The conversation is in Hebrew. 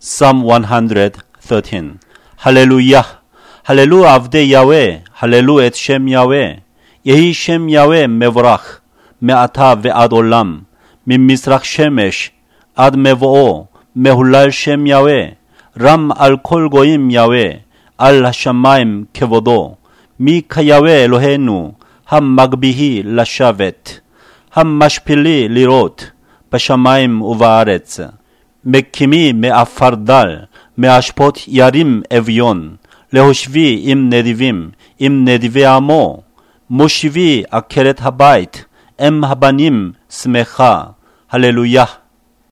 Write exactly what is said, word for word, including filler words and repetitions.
Psalm one thirteen. Hallelujah. Hallelujah avdei Yahweh. Hallelujah et Shem Yahweh. Yehi Shem Yahweh mevorach. Me'ata ve'ad olam. ממזרח שמש עד מבואו, מהולל שם יהוה, רם על כל גויים יהוה, על השמיים כבודו, מי כיהוה אלוהינו, המגביהי לשבת, המשפילי לראות, בשמיים ובארץ, מקימי מעפר דל, מאשפות ירים אביון, להושבי עם נדיבים, עם נדיבי עמו, מושיבי עקרת הבית, אם הבנים שמחה, הללויה.